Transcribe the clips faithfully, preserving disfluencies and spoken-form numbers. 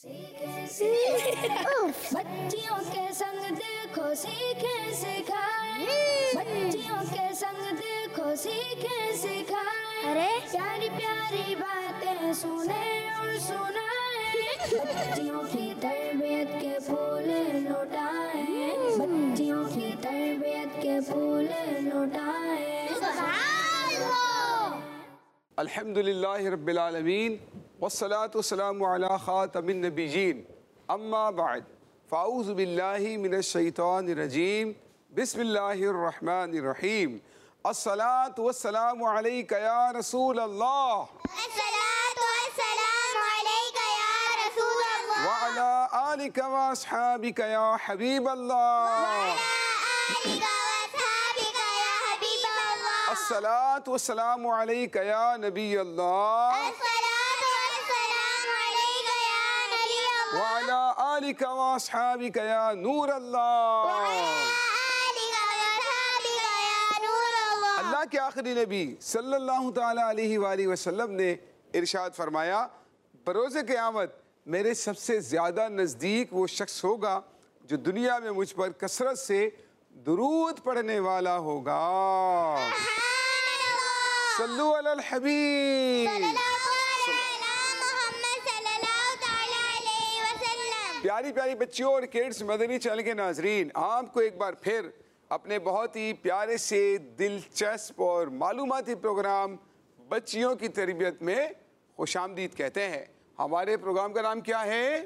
बच्चियों के संग देखो सीखे सिखाए, बच्चियों के संग देखो सीखे सिखाए, अरे प्यारी प्यारी बातें सुने और सुनाए, बच्चियों की तरबियत के फूल लुटाए, बच्चियों की तरबियत के फूल लुटाए। अल्हम्दुलिल्लाहि रब्बिल आलमीन वस्सलातु वस्सलामु अला खातमिन नबिय्यीन अम्मा बाद फ़ाऊज़ु बिल्लाहि मिनश शैतानिर रजीम बिस्मिल्लाहिर रहमानिर रहीम अस्सलातु वस्सलामु अलैका या रसूल अल्लाह अस्सलातु वस्सलामु अलैका या रसूल अल्लाह व अला आलिका व अस्हाबिका या हबीब अल्लाह अस्सलातु वस्सलामु अलैका या नबी अल्लाह व अला आलिका व अस्हाबिका या नूर अल्लाह। अल्लाह के आखिरी नबी सल्लल्लाहु ताला अलैहि वाली वसल्लम ने इरशाद फरमाया, बरोज़े क़यामत मेरे सबसे ज़्यादा नज़दीक वो शख्स होगा जो दुनिया में मुझ पर कसरत से दुरूद पढ़ने वाला होगा। सल्लु अलल हबीब। प्यारी प्यारी बच्चियों और किड्स मदनी चैनल के नाजरीन, आपको एक बार फिर अपने बहुत ही प्यारे से दिलचस्प और मालूमाती प्रोग्राम बच्चियों की तरबियत में खुशामदीद कहते हैं। हमारे प्रोग्राम का नाम क्या है?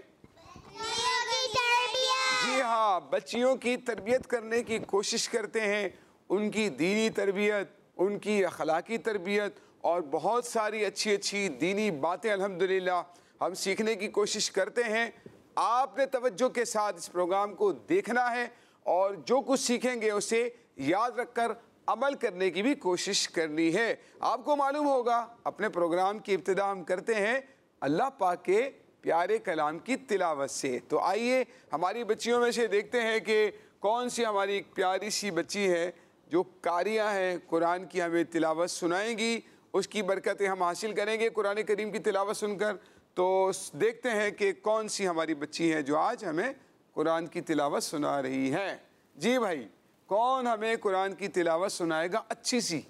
जी हाँ, बच्चियों की तरबियत करने की कोशिश करते हैं, उनकी दीनी तरबियत, उनकी अखलाकी तरबियत और बहुत सारी अच्छी अच्छी दीनी बातें अल्हम्दुलिल्लाह हम सीखने की कोशिश करते हैं। आपने तवज्जो के साथ इस प्रोग्राम को देखना है और जो कुछ सीखेंगे उसे याद रखकर अमल करने की भी कोशिश करनी है। आपको मालूम होगा अपने प्रोग्राम की इब्तिदा हम करते हैं अल्लाह पाक के प्यारे कलाम की तिलावत से। तो आइए हमारी बच्चियों में से देखते हैं कि कौन सी हमारी एक प्यारी सी बच्ची है जो कारियाँ हैं, कुरान की हमें तिलावत सुनाएंगी, उसकी बरकतें हम हासिल करेंगे कुरान करीम की तिलावत सुनकर। तो देखते हैं कि कौन सी हमारी बच्ची है जो आज हमें कुरान की तिलावत सुना रही है। जी भाई, कौन हमें कुरान की तिलावत सुनाएगा अच्छी सी?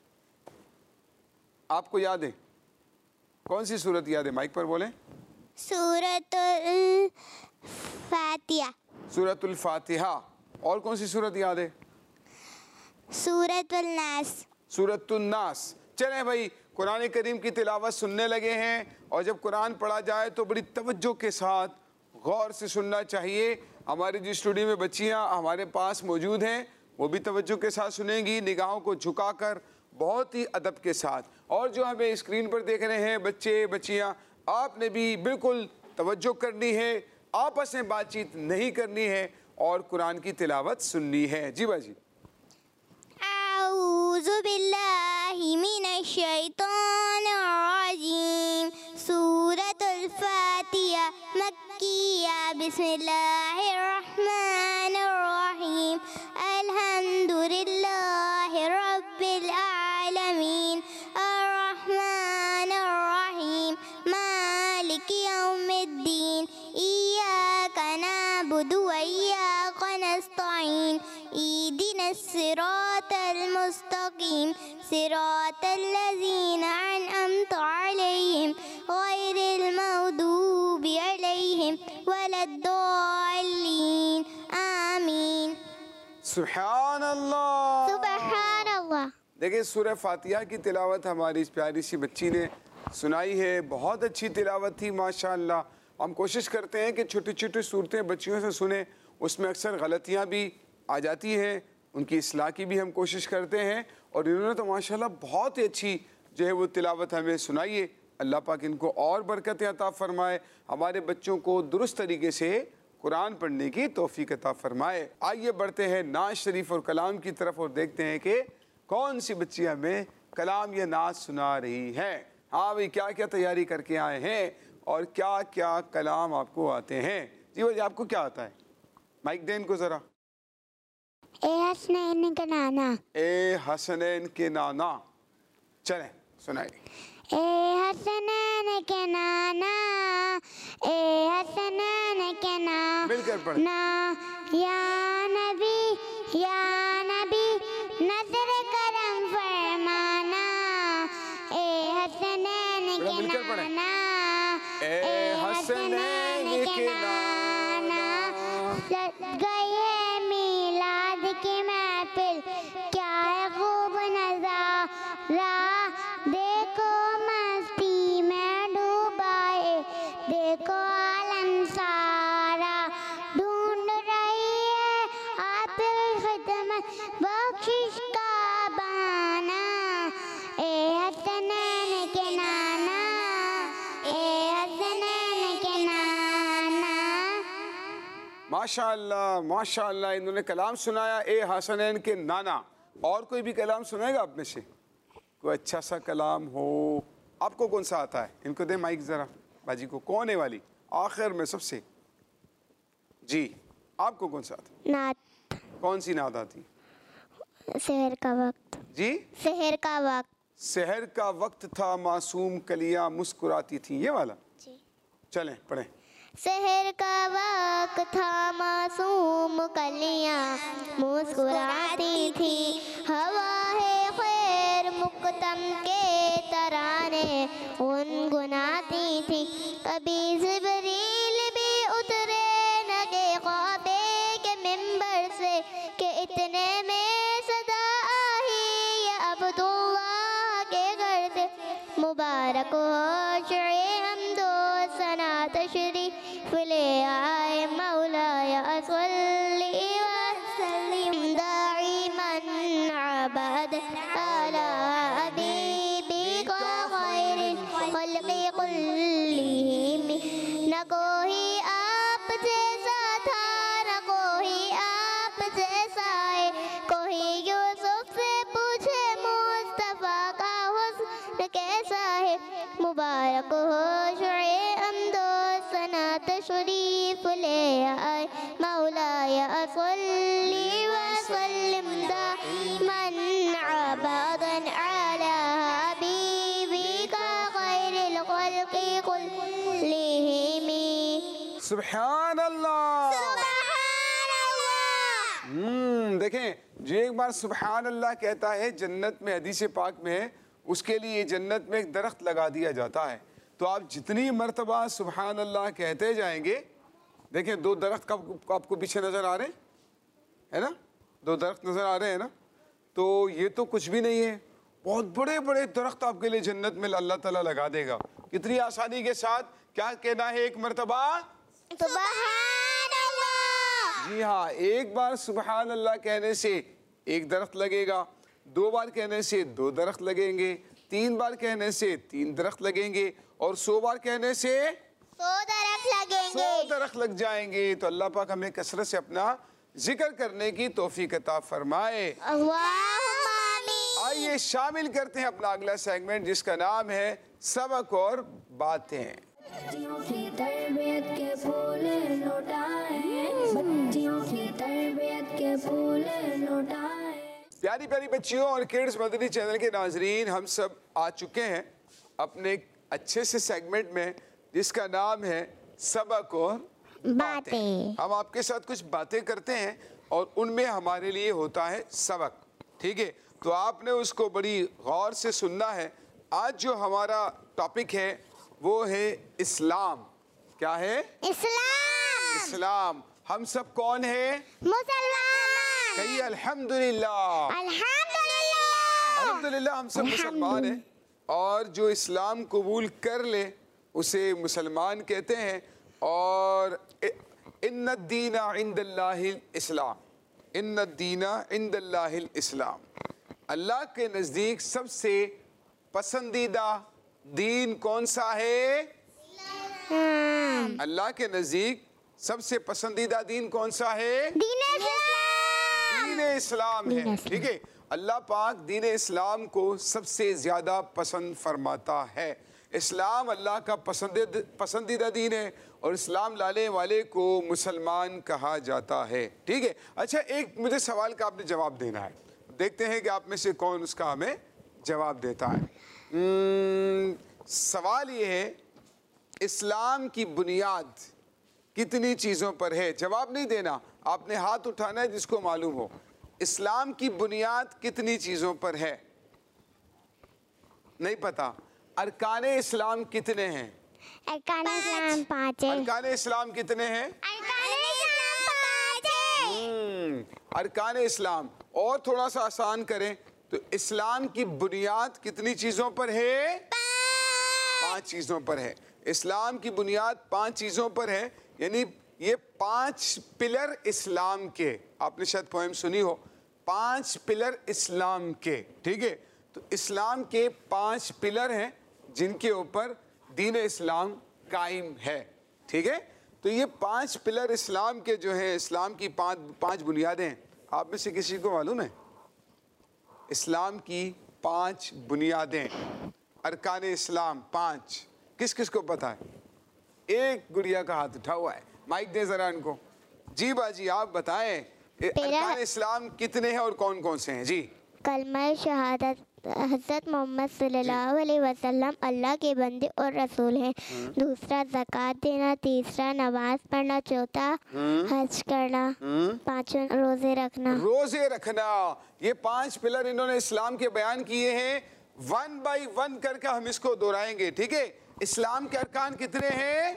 आपको याद है? कौन सी सूरत याद है? माइक पर बोलें। सूरतुल फातिहा। सूरतुल फातिहा। और कौन सी सूरत याद है? सूरतुल नास। सूरतुल नास। चलें भाई, कुरान करीम की तिलावत सुनने लगे हैं और जब कुरान पढ़ा जाए तो बड़ी तवज्जो के साथ गौर से सुनना चाहिए। हमारी जो स्टूडियो में बच्चियां हमारे पास मौजूद हैं वो भी तवज्जो के साथ सुनेंगी, निगाहों को झुकाकर बहुत ही अदब के साथ। और जो हमें स्क्रीन पर देख रहे हैं बच्चे बच्चियां, आपने भी बिल्कुल तवज्जो करनी है, आपस में बातचीत नहीं करनी है और कुरान की तिलावत सुननी है। जी बाजी। औज़ु बिल्लाहि मिनश शैतानिर रजीम। सूरतुल फातिहा मक्किया। बिस्मिल्लाहिर रहमानिर रहीम। अल्हम्दुलिल्लाहि रब्बिल आलमीन अर्रहमानिर रहीम मालिकि यौमिद्दीन इय्याका नअबुदु व इय्याका नस्तईन इहदिनस सिरातल मुस्तकीम सिरातल लज़ीना अनअमता अलैहिम गैरिल मग़दूबि अलैहिम वलद्दाल्लीन आमीन। सुभान अल्लाह। सुभान अल्लाह। देखिए, सूरह फातिहा की तिलावत हमारी इस प्यारी सी बच्ची ने सुनाई है। बहुत अच्छी तिलावत थी माशाअल्लाह। हम कोशिश करते हैं कि छोटी छोटी सूरतें बच्चियों से सुने, उसमें अक्सर गलतियाँ भी आ जाती हैं, उनकी इस्लाह की भी हम कोशिश करते हैं। और इन्होंने तो माशाल्लाह बहुत ही अच्छी जो है वो तिलावत हमें सुनाई है। अल्लाह पाक इनको और बरकतें अता फ़रमाए, हमारे बच्चों को दुरुस्त तरीके से कुरान पढ़ने की तौफीक अता फ़रमाए। आइए बढ़ते हैं नाज शरीफ और कलाम की तरफ और देखते हैं कि कौन सी बच्ची हमें कलाम या नाज सुना रही है। हाँ भाई, क्या क्या तैयारी करके आए हैं और क्या क्या कलाम आपको आते हैं? जी भाई, आपको क्या आता है? माइक दें इनको ज़रा। ए हसनैन के नाना। ए हसनैन के नाना। चलें सुनाइए। ए हसनैन के नाना, ए हसनैन मिलकर पढ़े। ना या नबी या नबी नजर करम फरमाना, ए हसनैन के मिलकर पढ़े। नाना, ए हसनैन के नाना, सज गई है मीलाद की महफिल, क्या है खूब नज़ारा, देखो मस्ती में डूबाए, देखो आलम सारा, ढूंढ रही है आप खिदमत बख्शिश का बहाना, ए हसनैन के नाना, ए हसनैन के नाना। माशाअल्लाह माशाअल्लाह, इन्होंने कलाम सुनाया ए हसनैन के नाना। और कोई भी कलाम सुनाएगा आप में से? कोई अच्छा सा कलाम हो? आपको कौन सा आता है? इनको दे माइक ज़रा बाजी को। कौन है वाली आखिर में सबसे? जी, आपको कौन सा आता? नात। कौन सी नात आती? शहर का वक्त। जी, शहर का वक्त। शहर का वक्त था मासूम कलियां मुस्कुराती थी, ये वाला। जी। चलें पढ़ें। शहर का वक्त था मासूम कलियां मुस्कुराती थी, हवा है खैर मुक़द्दम के तराने गुनगुनाती थी, कभी जिब्रील भी उतरे लगे ख्वाबे के मिंबर से कि इतने में सदा आई ये अब्दुल्लाह के घर से, मुबारक हो शुए हमदो सना तशरीफ ले आए मौलाया सल्ली वसल्लिम दाइमन अबद अला हबीबिका खैरिल खल्क़ि कुल्लिहिम, न कोई आप जैसा था न कोई आप जैसा है, कोई यूसुफ से पूछे मुस्तफ़ा का हुस्न कैसा है, मुबारक हो शुए अमदो सना तशरीफ ले आए मौलाया सल्ली वसल्लिम दाइमन अबदन अला हबीबिका खैरिल खल्क़ि कुल्लिहिम। सुभान अल्लाह। सुभान अल्लाह। हम्म देखें, जो एक बार सुभान अल्लाह कहता है, जन्नत में हदीस पाक में है, उसके लिए जन्नत में एक दरख्त लगा दिया जाता है। तो आप जितनी मर्तबा सुभान अल्लाह कहते जाएंगे, देखें दो दरख्त का आपको पीछे नज़र आ रहे हैं, है ना? दो दरख्त नज़र आ रहे हैं ना? तो ये तो कुछ भी नहीं है, बहुत बड़े बड़े दरख्त आपके लिए जन्नत में अल्लाह ताला लगा देगा। कितनी आसानी के साथ क्या कहना है एक मर्तबा? सुभान अल्लाह। जी हाँ, एक बार सुभान अल्लाह कहने से एक दरख्त लगेगा, दो बार कहने से दो दरख्त लगेंगे, तीन बार कहने से तीन दरख्त लगेंगे, और सौ बार कहने से सौ दरख्त लगेंगे। सौ दरख्त लग जाएंगे। तो अल्लाह पाक हमें कसरत से अपना जिक्र करने की तौफीक अता फरमाए। अल्लाहुम्मा आमीन। आइए शामिल करते हैं अपना अगला सेगमेंट, जिसका नाम है सबक और बातें। बच्चियों की तरबियत के फूल लौटाए, बच्चियों की तरबियत के फूल लौटाए। प्यारी प्यारी बच्चियों और किड्स मदनी चैनल के नाजरीन, हम सब आ चुके हैं अपने एक अच्छे से सेगमेंट में, जिसका नाम है सबक और बातें। हम आपके साथ कुछ बातें करते हैं और उनमें हमारे लिए होता है सबक। ठीक है, तो आपने उसको बड़ी गौर से सुनना है। आज जो हमारा टॉपिक है वो है इस्लाम। क्या है? इस्लाम। इस्लाम। हम सब कौन है? मुसलमान। कहिए अल्हम्दुलिल्लाह। अल्हम्दुलिल्लाह। अल्हम्दुलिल्लाह, हम सब मुसलमान हैं, और जो इस्लाम कबूल कर ले उसे मुसलमान कहते हैं। और इन्ना दीना इंदल्लाहिल इस्लाम, इन्ना दीना इंदल्लाहिल इस्लाम, अल्लाह के नज़दीक सबसे पसंदीदा दीन कौन सा है? अल्लाह के नज़दीक सबसे पसंदीदा दीन कौन सा है? दीन इस्लाम। दीन इस्लाम है। ठीक है, अल्लाह पाक दीन इस्लाम को सबसे ज़्यादा पसंद फरमाता है। इस्लाम अल्लाह का पसंदीदा पसंदीदा दीन है, और इस्लाम लाने वाले को मुसलमान कहा जाता है। ठीक है, अच्छा, एक मुझे सवाल का आपने जवाब देना है। देखते हैं कि आप में से कौन उसका हमें जवाब देता है। सवाल ये है, इस्लाम की बुनियाद कितनी चीज़ों पर है? जवाब नहीं देना, आपने हाथ उठाना है जिसको मालूम हो। इस्लाम की बुनियाद कितनी चीज़ों पर है? नहीं पता। अरकान इस्लाम कितने हैं? अरकान इस्लाम पाँच है। अरकान इस्लाम कितने हैं? अरकान इस्लाम पाँच है। हम्म, अरकान इस्लाम। और थोड़ा सा आसान करें तो इस्लाम की बुनियाद कितनी चीज़ों पर है? पांच चीज़ों पर है। इस्लाम की बुनियाद पांच चीज़ों पर है, यानी ये पांच पिलर इस्लाम के, आपने शायद पोएम सुनी हो, पांच पिलर इस्लाम के, ठीक है। तो इस्लाम के पांच पिलर हैं जिनके ऊपर दीन इस्लाम कायम है, ठीक है। तो ये पांच पिलर इस्लाम के जो हैं, इस्लाम की पांच पांच बुनियादें, आप में से किसी को मालूम है? इस्लाम की पांच बुनियादें, अरकान इस्लाम पांच, किस किस को पता है? एक गुड़िया का हाथ उठा हुआ है, माइक दे जरा इनको। जी बाजी आप बताएं, अरकान इस्लाम कितने हैं और कौन कौन से हैं? जी। कलमा शहादत, हज़रत मोहम्मद सल्लल्लाहु अलैहि वसल्लम अल्लाह के बंदे और रसूल हैं। दूसरा ज़कात देना, तीसरा नमाज पढ़ना, चौथा हज करना, पांचवा रोजे रखना। रोजे रखना, ये पांच पिलर इन्होंने इस्लाम के बयान किए हैं। वन बाय वन करके हम इसको दोहराएंगे, ठीक है। इस्लाम के अरकान कितने हैं?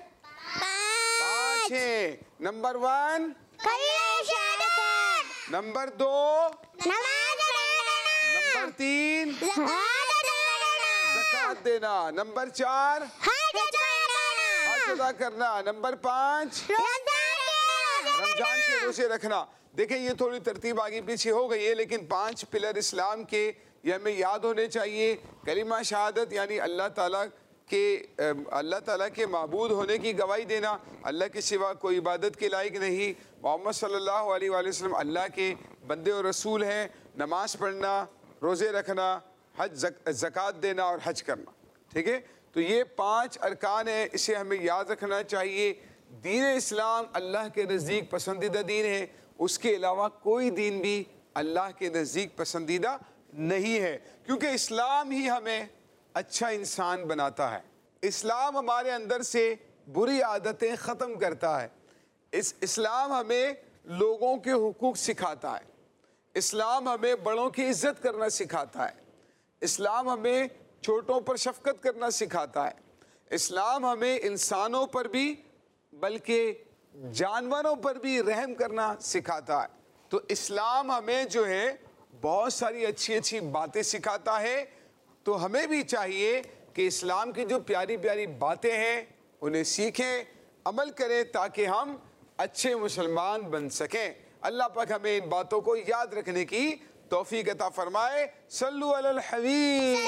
पांच हैं। नंबर वन कलमा शहादत, नंबर दो, नमाज पढ़ना, नंबर तीन ज़कात देना, ज़कात देना, नंबर चार हज करना, हज अदा करना, नंबर पाँच रमजान के रोजे रखना। देखें ये थोड़ी तरतीब आगे पीछे हो गई है, लेकिन पांच पिलर इस्लाम के ये हमें याद होने चाहिए। कलिमा शहादत यानी अल्लाह ताला के अल्लाह ताला के माबूद होने की गवाही देना, अल्लाह के सिवा कोई इबादत के लायक नहीं, मोहम्मद सल्लल्लाहु अलैहि वसल्लम अल्लाह के बंदे और रसूल हैं, नमाज पढ़ना, रोज़े रखना, हज ज़कात देना और हज करना, ठीक है। तो ये पांच अरकान है, इसे हमें याद रखना चाहिए। दीन इस्लाम अल्लाह के नज़दीक पसंदीदा दीन है, उसके अलावा कोई दीन भी अल्लाह के नज़दीक पसंदीदा नहीं है, क्योंकि इस्लाम ही हमें अच्छा इंसान बनाता है। इस्लाम हमारे अंदर से बुरी आदतें ख़त्म करता है। इस इस्लाम हमें लोगों के हुकूक सिखाता है। इस्लाम हमें बड़ों की इज़्ज़त करना सिखाता है। इस्लाम हमें छोटों पर शफ़क़त करना सिखाता है। इस्लाम हमें इंसानों पर भी बल्कि जानवरों पर भी रहम करना सिखाता है। तो इस्लाम हमें जो है बहुत सारी अच्छी अच्छी बातें सिखाता है। तो हमें भी चाहिए कि इस्लाम की जो प्यारी प्यारी बातें हैं उन्हें सीखें, अमल करें, ताकि हम अच्छे मुसलमान बन सकें। अल्लाह पाक हमें इन बातों को याद रखने की तौफीक अता फरमाए। सल्लु अलल हबीब।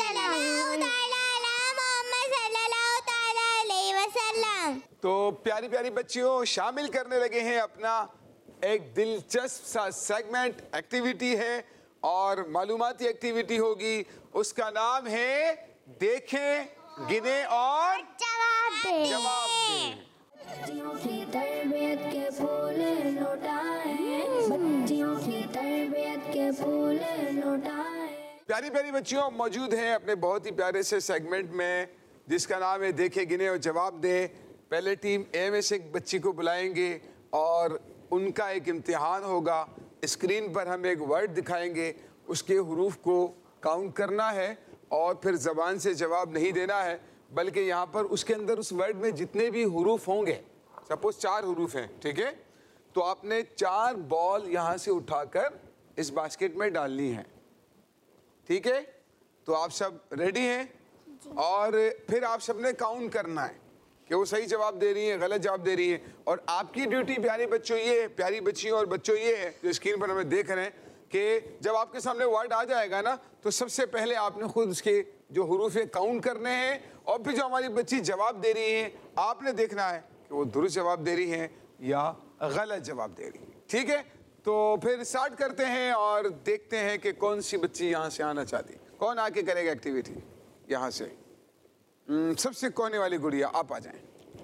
तो प्यारी प्यारी बच्चियों, शामिल करने लगे हैं अपना एक दिलचस्प सा सेगमेंट, एक्टिविटी है और मालूमाती एक्टिविटी होगी। उसका नाम है देखें, गिने और जवाब दे। जवाब दें। बच्चियों की तरबियत के फूल लौटाए, बच्चियों की तरबियत के फूल लौटाए। प्यारी प्यारी बच्चियों, मौजूद हैं अपने बहुत ही प्यारे से सेगमेंट में जिसका नाम है देखें, गिने और जवाब दें। पहले टीम ए में से एक बच्ची को बुलाएंगे और उनका एक इम्तिहान होगा। स्क्रीन पर हम एक वर्ड दिखाएंगे, उसके हुरूफ को काउंट करना है और फिर ज़बान से जवाब नहीं देना है, बल्कि यहाँ पर उसके अंदर उस वर्ड में जितने भी हुरूफ होंगे, सपोज चार हुरूफ हैं, ठीक है, तो आपने चार बॉल यहाँ से उठाकर इस बास्केट में डालनी है, ठीक है। तो आप सब रेडी हैं और फिर आप सब ने काउंट करना है कि वो सही जवाब दे रही हैं, गलत जवाब दे रही हैं। और आपकी ड्यूटी प्यारे बच्चों ये है, प्यारी बच्चियों और बच्चों ये है जो स्क्रीन पर हमें देख रहे हैं, कि जब आपके सामने वर्ड आ जाएगा ना, तो सबसे पहले आपने खुद उसके जो हुरूफ है काउंट करने हैं और फिर जो हमारी बच्ची जवाब दे रही हैं आपने देखना है कि वो दुरुस्त जवाब दे रही हैं या गलत जवाब दे रही हैं, ठीक है। तो फिर स्टार्ट करते हैं और देखते हैं कि कौन सी बच्ची यहाँ से आना चाहती है, कौन आके करेगा एक्टिविटी यहाँ से। सबसे कोने वाली गुड़िया आप आ जाएं,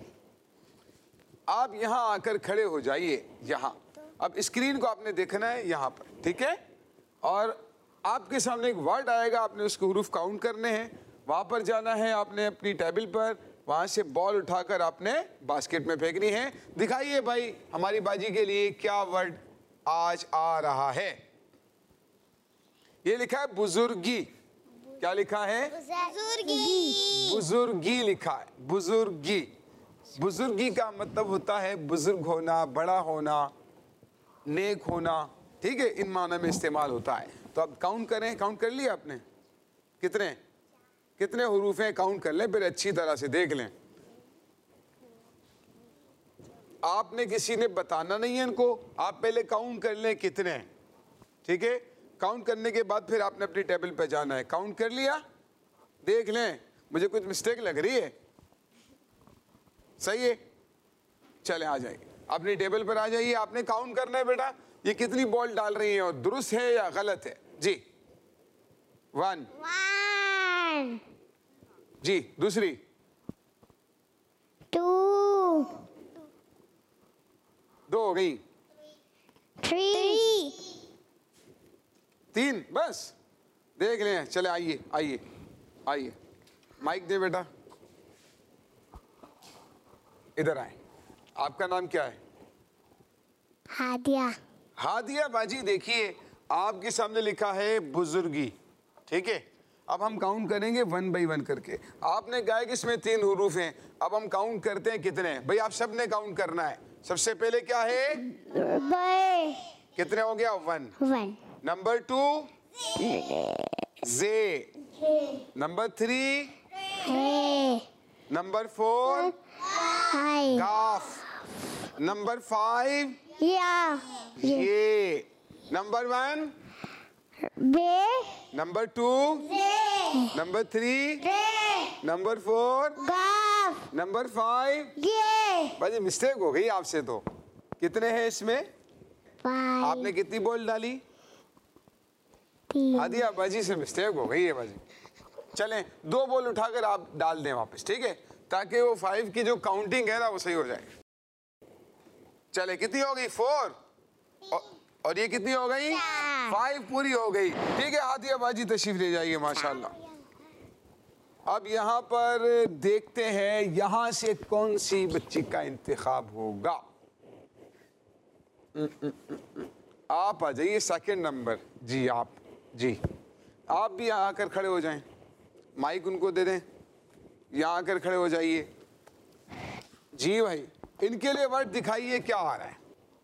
आप यहाँ आकर खड़े हो जाइए यहाँ। अब स्क्रीन को आपने देखना है यहाँ पर, ठीक है, और आपके सामने एक वर्ड आएगा, आपने उसके हुरूफ काउंट करने हैं। वहाँ पर जाना है आपने अपनी टेबल पर, वहां से बॉल उठाकर आपने बास्केट में फेंकनी है। दिखाइए भाई हमारी बाजी के लिए क्या वर्ड आज आ रहा है। ये लिखा है बुजुर्गी। क्या लिखा है? बुजुर्गी। बुजुर्गी लिखा है, बुजुर्गी। बुजुर्गी का मतलब होता है बुजुर्ग होना, बड़ा होना, नेक होना, ठीक है, इन माना में इस्तेमाल होता है। तो अब काउंट करें। काउंट कर लिया आपने? कितने कितने हुरूफ हैं काउंट कर लें, फिर अच्छी तरह से देख लें। आपने किसी ने बताना नहीं है इनको, आप पहले काउंट कर लें कितने हैं, ठीक है। काउंट करने के बाद फिर आपने अपनी टेबल पे जाना है। काउंट कर लिया? देख लें, मुझे कुछ मिस्टेक लग रही है। सही है, चले आ जाइए अपनी टेबल पर आ जाइए। आपने काउंट करना है बेटा, ये कितनी बॉल डाल रही है और दुरुस्त है या गलत है। जी वन वन। जी दूसरी टू। दो हो गई। थ्री। तीन बस। देख लें, चले आइए आइए आइए, माइक दे बेटा, इधर आए। आपका नाम क्या है? हादिया। हादिया बाजी, देखिए आपके सामने लिखा है बुजुर्गी, ठीक है। अब हम काउंट करेंगे वन बाई वन करके। आपने कहा कि इसमें तीन हुरूफ हैं, अब हम काउंट करते हैं कितने हैं। भाई आप सब ने काउंट करना है। सबसे पहले क्या है? बाय। कितने हो गया? वन। वन। नंबर टू जे। नंबर थ्री हे। नंबर फोर हाय। काफ। नंबर फाइव या। ये। Number one. बे। Number two. Number three. Number four. गाफ। Number five. ये। बाजी मिस्टेक हो गई आपसे। तो कितने हैं इसमें? फाइव। आपने कितनी बॉल डाली? तीन। हादिया बाजी से मिस्टेक हो गई है बाजी। चलें, दो बॉल उठाकर आप डाल दें वापस, ठीक है, ताकि वो फाइव की जो काउंटिंग है ना वो सही हो जाए। चले, कितनी हो गई? फोर। और, और ये कितनी हो गई? फाइव पूरी हो गई, ठीक है। हादिया बाजी तशरीफ ले जाइए, माशाल्लाह। अब यहाँ पर देखते हैं यहाँ से कौन सी बच्ची का इंतखाब होगा। आप आ जाइए सेकंड नंबर। जी आप, जी आप भी यहाँ आकर खड़े हो जाएं, माइक उनको दे दें, यहाँ आकर खड़े हो जाइए। जी भाई, इनके लिए वर्ड दिखाइए क्या आ रहा है।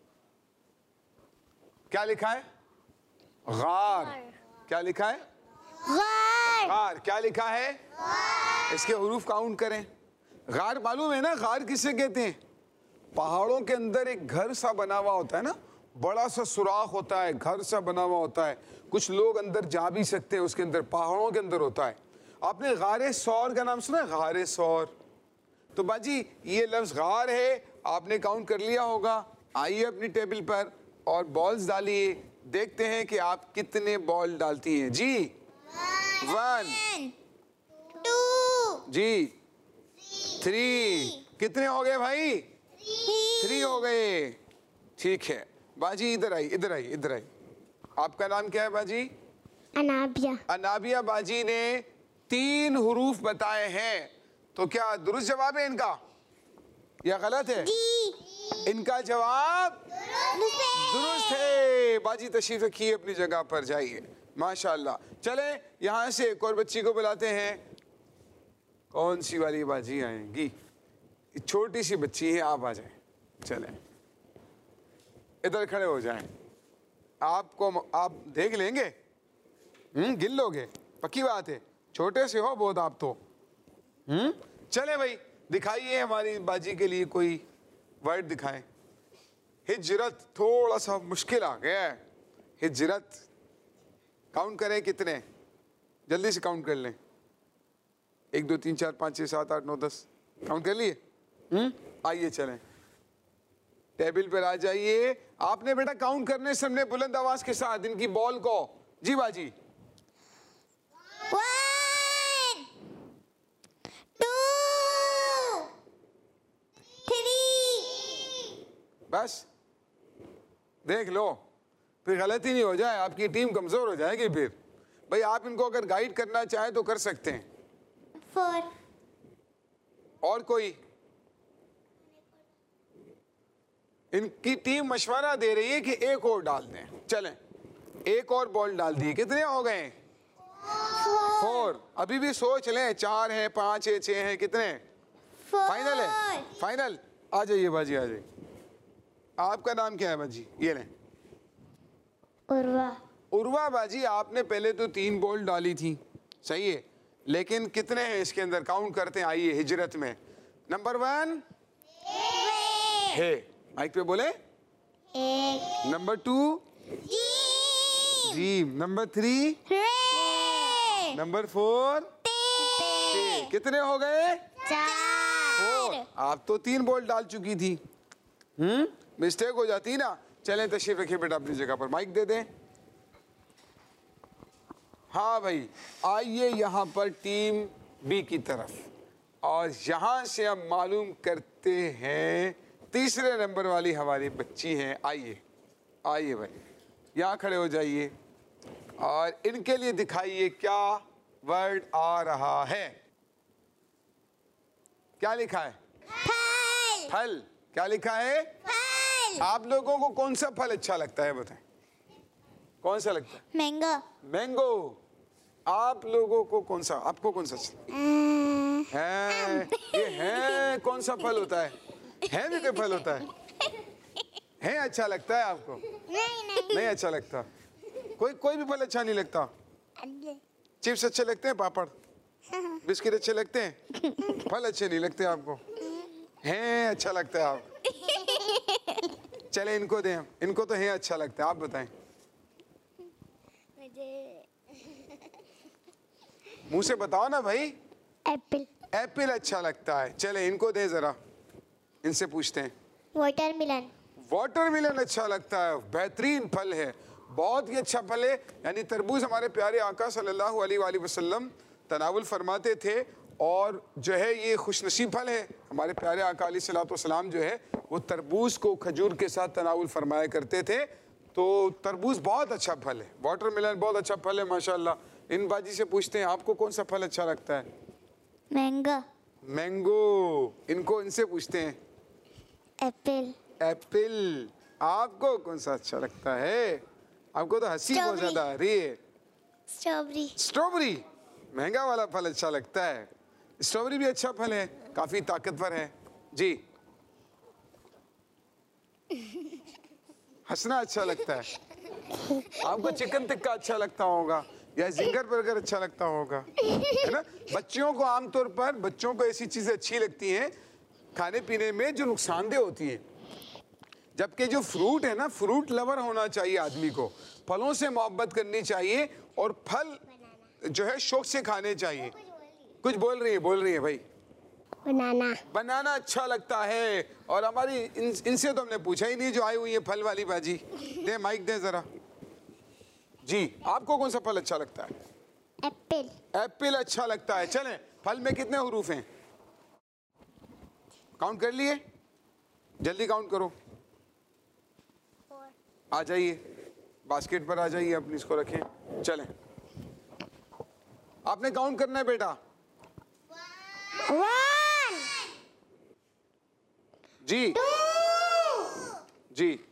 क्या लिखा है? गार। क्या लिखा है? गार। गार। क्या लिखा है? इसके हुरूफ काउंट करें। गार मालूम है ना, गार किसे कहते हैं? पहाड़ों के अंदर एक घर सा बना हुआ होता है ना, बड़ा सा सुराख होता है, घर सा बना हुआ होता है, कुछ लोग अंदर जा भी सकते हैं उसके अंदर, पहाड़ों के अंदर होता है। आपने गारे सौर का नाम सुना है? गारे सौर। तो बाजी ये लफ्ज़ गार है, आपने काउंट कर लिया होगा। आइए अपनी टेबल पर और बॉल्स डालिए, देखते हैं कि आप कितने बॉल डालती हैं। जी वन। टू। जी थ्री। कितने हो गए भाई? थ्री हो गए, ठीक है। बाजी इधर आई, इधर आई, इधर आई। आपका नाम क्या है बाजी? अनाबिया। अनाबिया बाजी ने तीन हुरूफ बताए हैं, तो क्या दुरुस्त जवाब है इनका या गलत है? जी। इनका जवाब दुरुस्त है। बाजी तशरीफ रखिए, अपनी जगह पर जाइए, माशाल्लाह। चले यहाँ से एक और बच्ची को बुलाते हैं। कौन सी वाली बाजी आएंगी? छोटी सी बच्ची है, आप आ जाएं। चले इधर खड़े हो जाएं। आपको आप देख लेंगे, हम्म गिन लोगे, पक्की बात है। छोटे से हो बहुत आप तो। हम्म चले भाई, दिखाइए हमारी बाजी के लिए कोई वर्ड दिखाएं। हिजरत थोड़ा सा मुश्किल आ गया है। हिजरत काउंट करें कितने? जल्दी से काउंट कर लें। एक दो तीन चार पाँच छः सात आठ नौ दस। काउंट कर लिए? हम्म आइए चलें, टेबल पर आ जाइए। आपने बेटा काउंट करने से हमने बुलंद आवाज के साथ इनकी बॉल को। जी बाजी। वन। टू। थ्री। बस देख लो, फिर गलती नहीं हो जाए, आपकी टीम कमजोर हो जाएगी फिर। भाई आप इनको अगर गाइड करना चाहें तो कर सकते हैं। फोर। और कोई? इनकी टीम मशवरा दे रही है कि एक और डाल दें। चलें, एक और बॉल डाल दी। कितने हो गए? फोर। अभी भी सोच लें, चार है, पांच है, छह है, कितने? फाइनल है? फाइनल? आ जाइए बाजी, आ जाइए। आपका नाम क्या है बाजी? ये लें। उर्वा। उर्वा बाजी, आपने पहले तो तीन बॉल डाली थी, सही है, लेकिन कितने हैं इसके अंदर? काउंट करते हैं, आइए हिजरत में। नंबर वन है, माइक पे बोले। एक। नंबर टू जी। Number three. Number four. कितने हो गए? चार। आप तो तीन बॉल डाल चुकी थी, हम्म मिस्टेक हो जाती ना। चलें, तशरीफ रखिए बेटा अपनी जगह पर, माइक दे दें। हाँ भाई, आइए यहाँ पर टीम बी की तरफ, और यहाँ से हम मालूम करते हैं तीसरे नंबर वाली हमारी बच्ची हैं। आइए आइए भाई, यहाँ खड़े हो जाइए और इनके लिए दिखाइए क्या वर्ड आ रहा है। क्या लिखा है? फल। फल। क्या लिखा है? फल। आप लोगों को कौन सा फल अच्छा लगता है बताएं? कौन सा लगता है? मैंगो। मैंगो। आप लोगों को कौन सा, आपको कौन सा है? ये है कौन सा फल होता है? है भी कोई फल होता है? है अच्छा लगता है आपको? नहीं नहीं नहीं अच्छा लगता। कोई कोई भी फल अच्छा नहीं लगता? चिप्स अच्छे लगते हैं? पापड़ बिस्किट अच्छे लगते हैं? फल अच्छे नहीं लगते आपको? हैं अच्छा लगता है आप? चले इनको दें, इनको तो है अच्छा लगता है। आप बताएं। मुंह से बताओ ना भाई। एप्पल। एप्पल अच्छा लगता है। चले इनको दे जरा, इनसे पूछते हैं। वाटरमेलन। वाटरमेलन अच्छा लगता है, बेहतरीन फल है, बहुत ही अच्छा फल है। यानी तरबूज हमारे प्यारे आका सल्लल्लाहु अलैहि वसल्लम तनावुल फरमाते थे, और जो है ये खुशनसीब फल है। हमारे प्यारे आका अलैहिस्सलाम जो है वो तरबूज को खजूर के साथ तनावुल फरमाया करते थे। तो तरबूज बहुत अच्छा फल है, वाटरमेलन बहुत अच्छा फल है माशाल्लाह। इन बाजी से पूछते हैं आपको कौन सा फल अच्छा लगता है? मैंगो। मैंगो। इनको इनसे पूछते हैं। एप्पल। एप्पल। आपको कौन सा अच्छा लगता है? आपको तो हंसी बहुत ज्यादा आ रही है। स्ट्रॉबेरी। स्ट्रॉबेरी। महंगा वाला फल अच्छा लगता है। स्ट्रॉबेरी भी अच्छा फल है, काफी ताकतवर है जी। हंसना अच्छा लगता है। आपको चिकन टिक्का अच्छा लगता होगा, या जिंगर बर्गर अच्छा लगता होगा, है ना। बच्चियों को आमतौर पर बच्चों को ऐसी चीजें अच्छी लगती हैं खाने पीने में जो नुकसानदेह होती हैं, जबकि जो फ्रूट है ना, फ्रूट लवर होना चाहिए आदमी को, फलों से मोहब्बत करनी चाहिए और फल जो है शौक से खाने चाहिए। कुछ बोल रही है बोल रही है भाई। बनाना। बनाना अच्छा लगता है। और हमारी इन, इनसे तो हमने पूछा ही नहीं, जो आई हुई है फल वाली बाजी। दे माइक दे जरा जी। आपको कौन सा फल अच्छा लगता है? एप्पल। एप्पल अच्छा लगता है। चलें, फल में कितने हरूफ हैं? काउंट कर लिए? जल्दी काउंट करो। आ जाइए बास्केट पर, आ जाइए अपनी, इसको रखें। चलें, आपने काउंट करना है बेटा। वन। जी जी।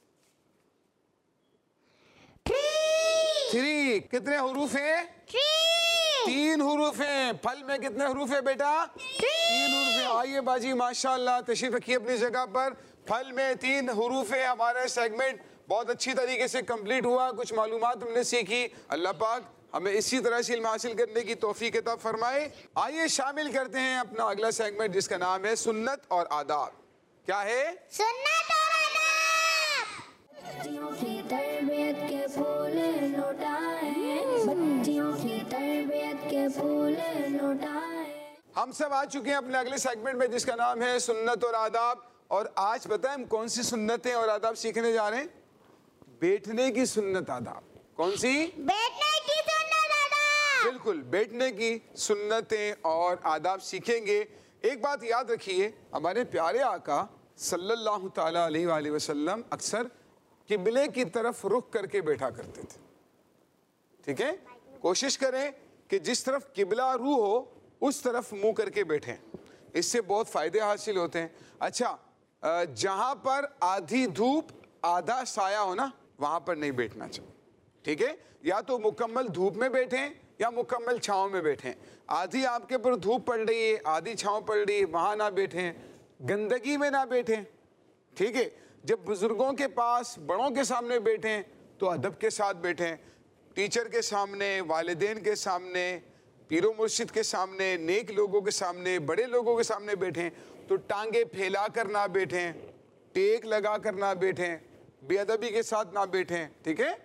थ्री। कितने हुरूफ हैं? तीन हुरूफ हैं। फल में कितने हुरूफ है बेटा? तीन हुरूफ है। आइए बाजी माशाल्लाह, तशरीफ रखिए अपनी जगह पर। फल में तीन हुरूफ है। हमारा सेगमेंट बहुत अच्छी तरीके से कंप्लीट हुआ, कुछ मालूमात हमने सीखी। अल्लाह पाक हमें इसी तरह से इल्म हासिल करने की तौफीक अता फरमाए। आइए शामिल करते हैं अपना अगला सेगमेंट, जिसका नाम है सुन्नत और आदाब। क्या है? सुन्नत और आदाब। बच्चियों की तरबियत के फूल लौटाए, बच्चियों की तरबियत के फूल लौटाए। हम सब आ चुके हैं अपने अगले सेगमेंट में, जिसका नाम है सुन्नत और आदाब। और आज बताएं हम कौन सी सुन्नतें और आदाब सीखने जा रहे हैं? बैठने की सुन्नत आदाब। कौन सी? बैठने की सुन्नत आदाब। बिल्कुल, बैठने की सुन्नतें और आदाब सीखेंगे। एक बात याद रखिए, हमारे प्यारे आका सल्लल्लाहु ताला अलैहि वसल्लम अक्सर किबले की तरफ रुख करके बैठा करते थे। ठीक है, कोशिश करें कि जिस तरफ किबला रू हो उस तरफ मुंह करके बैठें। इससे बहुत फ़ायदे हासिल होते हैं। अच्छा, जहाँ पर आधी धूप आधा साया हो ना, वहाँ पर नहीं बैठना चाहिए, ठीक है। या तो मुकम्मल धूप में बैठें या मुकम्मल छाँव में बैठें। आधी आपके ऊपर धूप पड़ रही है, आधी छाँव पड़ रही है, वहाँ ना बैठें, गंदगी में ना बैठें, ठीक है। जब बुज़ुर्गों के पास, बड़ों के सामने बैठें तो अदब के साथ बैठें। टीचर के सामने, वालिदैन के सामने, पीरो मुर्शिद के सामने, नेक लोगों के सामने, बड़े लोगों के सामने बैठें तो टांगे फैला कर ना बैठें, टेक लगा कर ना बैठें, बेअदबी के साथ ना बैठें, ठीक है।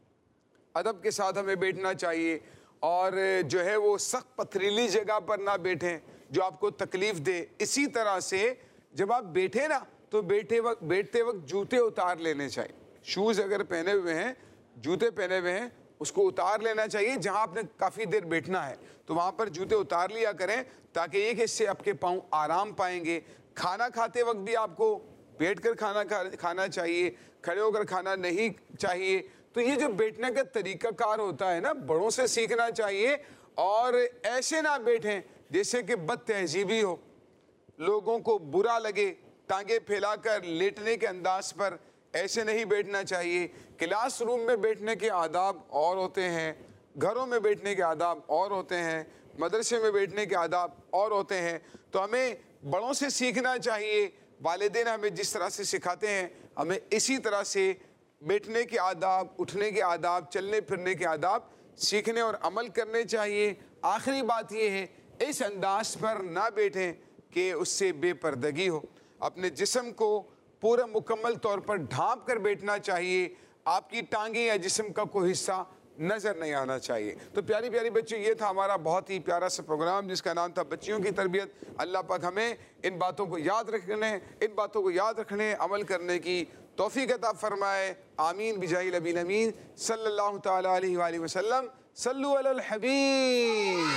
अदब के साथ हमें बैठना चाहिए। और जो है वो सख्त पथरीली जगह पर ना बैठें जो आपको तकलीफ़ दे। इसी तरह से जब आप बैठे ना तो बैठे वक्त बैठते वक्त जूते उतार लेने चाहिए। शूज़ अगर पहने हुए हैं, जूते पहने हुए हैं, उसको उतार लेना चाहिए। जहाँ आपने काफ़ी देर बैठना है तो वहाँ पर जूते उतार लिया करें, ताकि एक हिस्से आपके पाँव आराम पाएंगे। खाना खाते वक्त भी आपको बैठ कर खाना खा खाना चाहिए, खड़े होकर खाना नहीं चाहिए। तो ये जो बैठने का तरीक़ाकार होता है ना, बड़ों से सीखना चाहिए। और ऐसे ना बैठें जैसे कि बद तहजीबी हो, लोगों को बुरा लगे, टांगे फैलाकर लेटने के अंदाज पर ऐसे नहीं बैठना चाहिए। क्लासरूम में बैठने के आदाब और होते हैं, घरों में बैठने के आदाब और होते हैं, मदरसे में बैठने के आदाब और होते हैं। तो हमें बड़ों से सीखना चाहिए। वालिदैन हमें जिस तरह से सिखाते हैं हमें इसी तरह से बैठने के आदाब, उठने के आदाब, चलने फिरने के आदाब सीखने और अमल करने चाहिए। आखिरी बात यह है, इस अंदाज पर ना बैठें कि उससे बेपर्दगी हो। अपने जिस्म को पूरा मुकम्मल तौर पर ढांप कर बैठना चाहिए। आपकी टांगें या जिस्म का कोई हिस्सा नज़र नहीं आना चाहिए। तो प्यारी प्यारी बच्चों, ये था हमारा बहुत ही प्यारा सा प्रोग्राम जिसका नाम था बच्चियों की तरबियत। अल्लाह पाक हमें इन बातों को याद रखने इन बातों को याद रखने अमल करने की तौफीक अता फरमाए। आमीन बिजाही नबी अमीन सल्लल्लाहु तआला अलैहि वसल्लम। सल्लु अलल हबीब।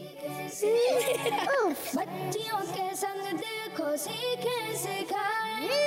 बच्चियों के संग देखो सीखे सिखाए।